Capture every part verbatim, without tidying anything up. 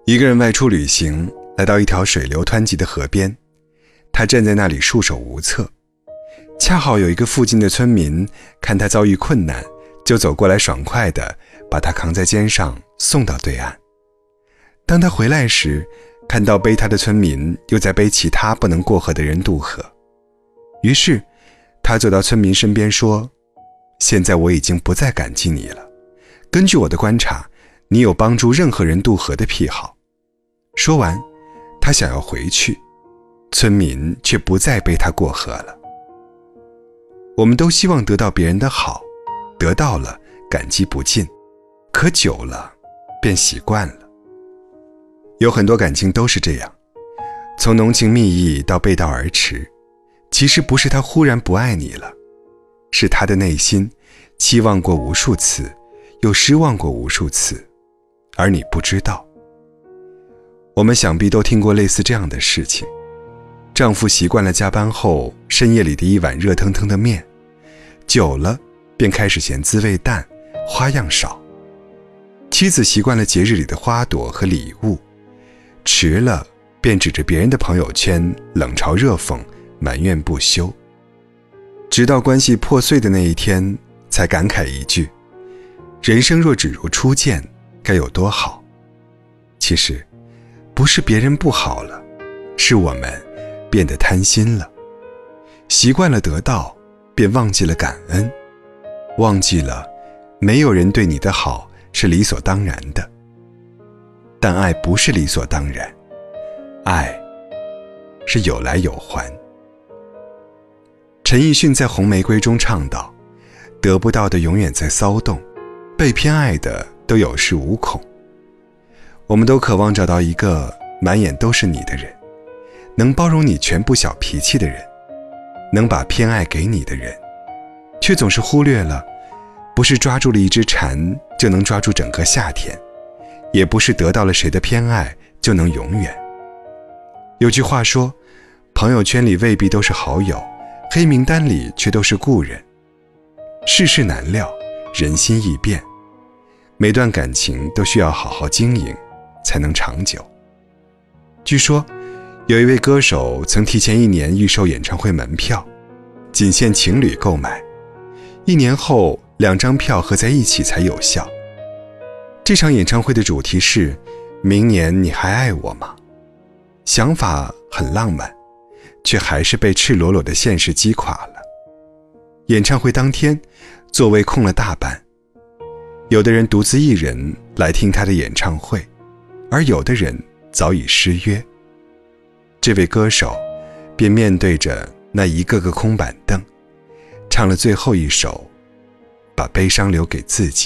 一个人外出旅行，来到一条水流湍急的河边，他站在那里束手无策。恰好有一个附近的村民看他遭遇困难，就走过来爽快地把他扛在肩上送到对岸。当他回来时，看到背他的村民又在背其他不能过河的人渡河，于是他走到村民身边说：现在我已经不再感激你了，根据我的观察，你有帮助任何人渡河的癖好。说完，他想要回去，村民却不再背他过河了。我们都希望得到别人的好，得到了感激不尽，可久了便习惯了。有很多感情都是这样，从浓情蜜意到背道而驰，其实不是他忽然不爱你了，是他的内心期望过无数次，又失望过无数次，而你不知道。我们想必都听过类似这样的事情，丈夫习惯了加班后深夜里的一碗热腾腾的面，久了便开始嫌滋味淡，花样少。妻子习惯了节日里的花朵和礼物，迟了便指着别人的朋友圈冷嘲热讽，埋怨不休。直到关系破碎的那一天，才感慨一句：人生若只如初见，该有多好。其实不是别人不好了，是我们变得贪心了，习惯了得到，便忘记了感恩，忘记了没有人对你的好是理所当然的。但爱不是理所当然，爱是有来有还。陈奕迅在《红玫瑰》中唱道：得不到的永远在骚动，被偏爱的都有恃无恐。我们都渴望找到一个满眼都是你的人，能包容你全部小脾气的人，能把偏爱给你的人，却总是忽略了，不是抓住了一只蝉就能抓住整个夏天，也不是得到了谁的偏爱就能永远。有句话说，朋友圈里未必都是好友，黑名单里却都是故人。世事难料，人心易变，每段感情都需要好好经营，才能长久。据说有一位歌手曾提前一年预售演唱会门票，仅限情侣购买，一年后两张票合在一起才有效。这场演唱会的主题是明年你还爱我吗？想法很浪漫，却还是被赤裸裸的现实击垮了。演唱会当天，座位空了大半，有的人独自一人来听他的演唱会，而有的人早已失约。这位歌手便面对着那一个个空板凳，唱了最后一首，把悲伤留给自己。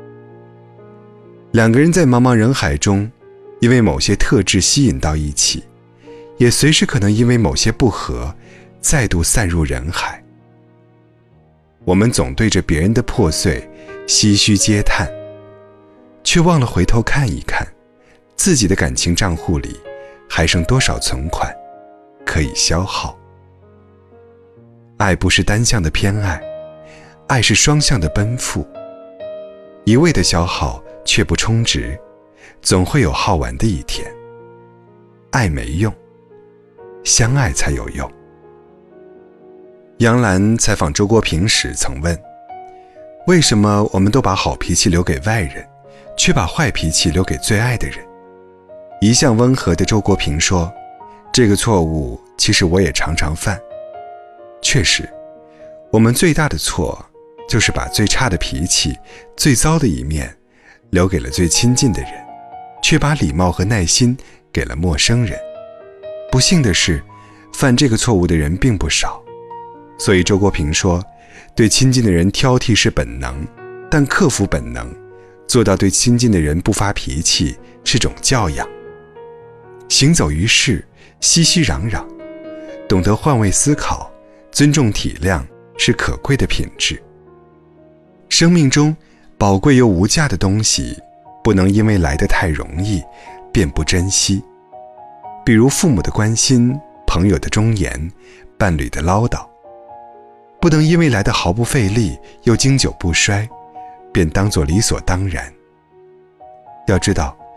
两个人在茫茫人海中，因为某些特质吸引到一起，也随时可能因为某些不合，再度散入人海。我们总对着别人的破碎唏嘘嗟叹，却忘了回头看一看，自己的感情账户里还剩多少存款可以消耗。爱不是单向的偏爱，爱是双向的奔赴。一味的消耗却不充值，总会有耗完的一天。爱没用，相爱才有用。杨澜采访周国平时曾问，为什么我们都把好脾气留给外人，却把坏脾气留给最爱的人？一向温和的周国平说，这个错误其实我也常常犯。确实，我们最大的错就是把最差的脾气，最糟的一面留给了最亲近的人，却把礼貌和耐心给了陌生人。不幸的是，犯这个错误的人并不少。所以周国平说，对亲近的人挑剔是本能，但克服本能，做到对亲近的人不发脾气是种教养。行走于世，熙熙攘攘，懂得换位思考，尊重体谅是可贵的品质。生命中宝贵又无价的东西，不能因为来得太容易便不珍惜。比如父母的关心，朋友的忠言，伴侣的唠叨，不能因为来得毫不费力又经久不衰，便当作理所当然。要知道，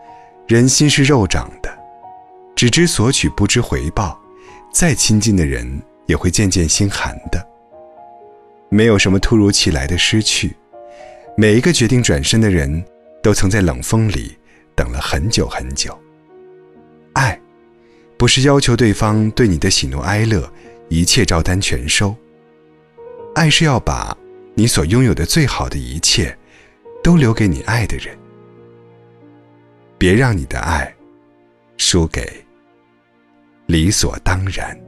人心是肉长的，只知索取不知回报，再亲近的人也会渐渐心寒的。没有什么突如其来的失去，每一个决定转身的人都曾在冷风里等了很久很久。爱不是要求对方对你的喜怒哀乐一切照单全收，爱是要把你所拥有的最好的一切都留给你爱的人。别让你的爱输给理所当然。